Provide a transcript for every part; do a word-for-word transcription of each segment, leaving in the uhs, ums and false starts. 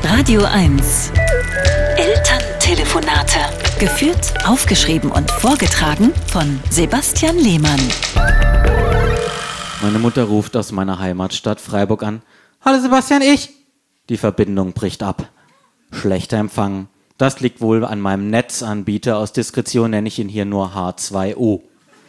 Radio eins. Elterntelefonate. Geführt, aufgeschrieben und vorgetragen von Sebastian Lehmann. Meine Mutter ruft aus meiner Heimatstadt Freiburg an. Hallo Sebastian, ich. Die Verbindung bricht ab. Schlechter Empfang. Das liegt wohl an meinem Netzanbieter. Aus Diskretion nenne ich ihn hier nur H zwei O.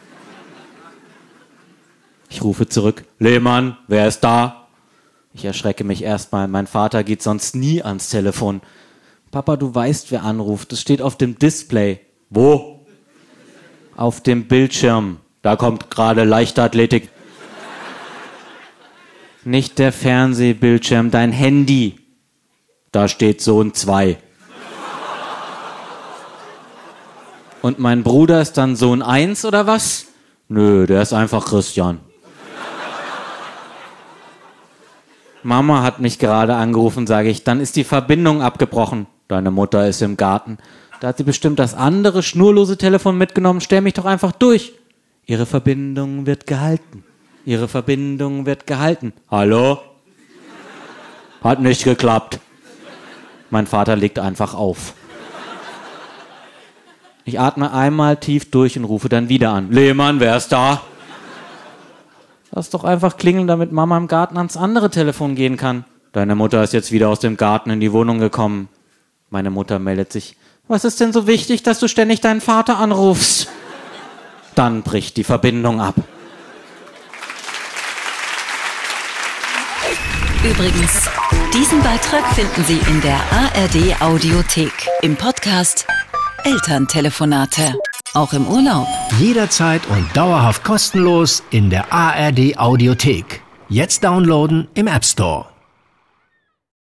Ich rufe zurück. Lehmann, wer ist da? Ich erschrecke mich erstmal. Mein Vater geht sonst nie ans Telefon. Papa, du weißt, wer anruft. Es steht auf dem Display. Wo? Auf dem Bildschirm. Da kommt gerade Leichtathletik. Nicht der Fernsehbildschirm, dein Handy. Da steht Sohn zwei. Und mein Bruder ist dann Sohn eins oder was? Nö, der ist einfach Christian. Mama hat mich gerade angerufen, sage ich. Dann ist die Verbindung abgebrochen. Deine Mutter ist im Garten. Da hat sie bestimmt das andere schnurlose Telefon mitgenommen. Stell mich doch einfach durch. Ihre Verbindung wird gehalten. Ihre Verbindung wird gehalten. Hallo? Hat nicht geklappt. Mein Vater legt einfach auf. Ich atme einmal tief durch und rufe dann wieder an. Lehmann, wer ist da? Lass doch einfach klingeln, damit Mama im Garten ans andere Telefon gehen kann. Deine Mutter ist jetzt wieder aus dem Garten in die Wohnung gekommen. Meine Mutter meldet sich. Was ist denn so wichtig, dass du ständig deinen Vater anrufst? Dann bricht die Verbindung ab. Übrigens, diesen Beitrag finden Sie in der A R D Audiothek im Podcast Elterntelefonate. Auch im Urlaub. Jederzeit und dauerhaft kostenlos in der A R D Audiothek. Jetzt downloaden im App Store.